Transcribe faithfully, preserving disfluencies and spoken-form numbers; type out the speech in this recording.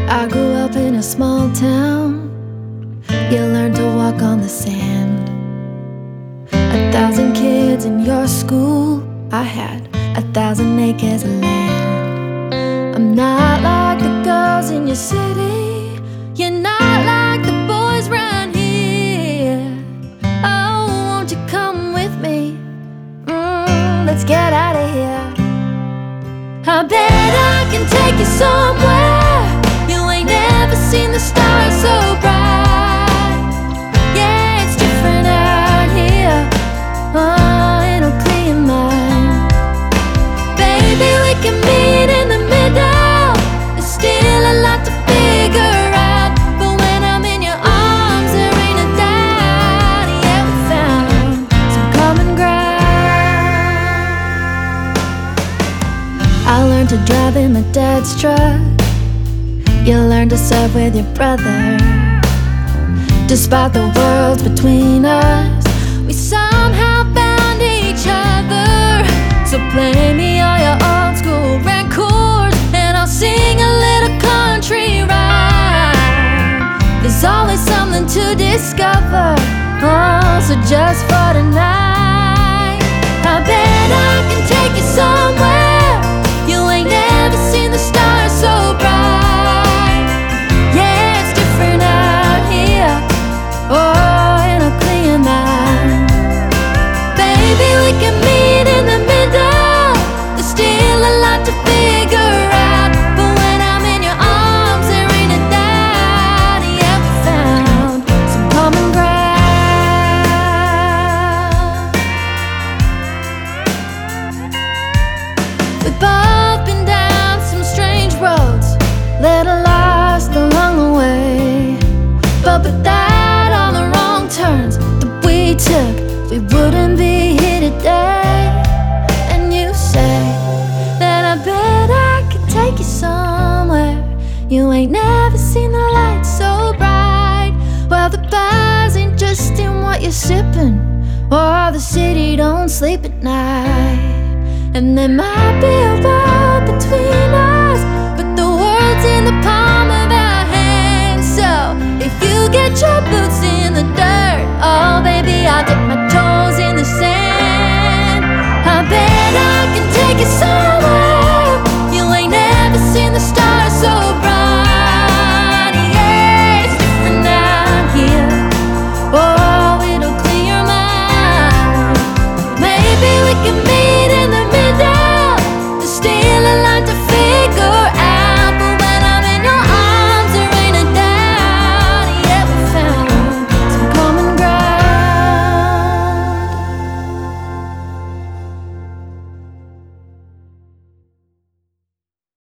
I grew up in a small town. You learn to walk on the sand. A thousand kids in your school. I had a thousand acres of land. I'm not like the girls in your city. You're not like the boys round here. Oh, won't you come with me? Mm, let's get out of here. I bet I can take you somewhere. You ain't never seen the stars so bright. Yeah, it's different out here. Oh, it'll clear your mind. Baby, we can meet in the middle. There's still a lot to figure out, but when I'm in your arms, there ain't a doubt. Yeah, we found some common ground. I learned to drive in my dad's truck. You learn to serve with your brother. Despite the worlds between us, we somehow found each other. So play me all your old school records, and I'll sing a little country rhyme. There's always something to discover. Oh, so just for tonight, I bet I can take you somewhere. You ain't never seen the stars so bright. Oh, in a clear mind. Baby, we can meet in the middle. There's still a lot to figure out, but when I'm in your arms, there ain't a doubt. Yeah, we found some common ground. We've both been down some strange roads, little lost along the way, but with that turns that we took, we wouldn't be here today. And you say that I bet I could take you somewhere. You ain't never seen the light so bright. Well, the buzz ain't just in what you're sipping, or the city don't sleep at night. And there might be a road between us, but the world's in the palm of our hands. So if you get your boots in the dirt, oh baby, I'll dip my